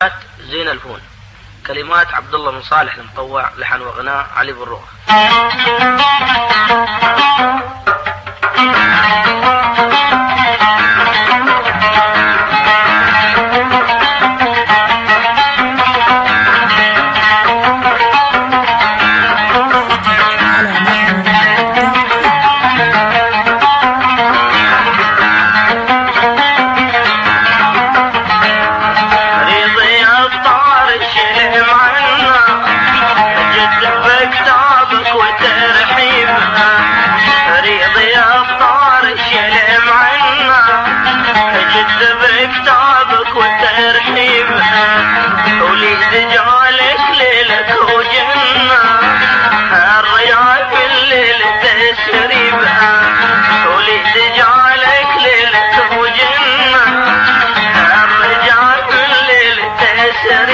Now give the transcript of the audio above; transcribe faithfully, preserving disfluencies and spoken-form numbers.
زين الفون. كلمات عبد الله بن صالح المطوع، لحن وغناء علي بن رغة. بكتابك وترحيب وليد جالك ليلك وجنة الرياض بالليل تسريب وليد جالك ليلك وجنة الرياض بالليل تسريب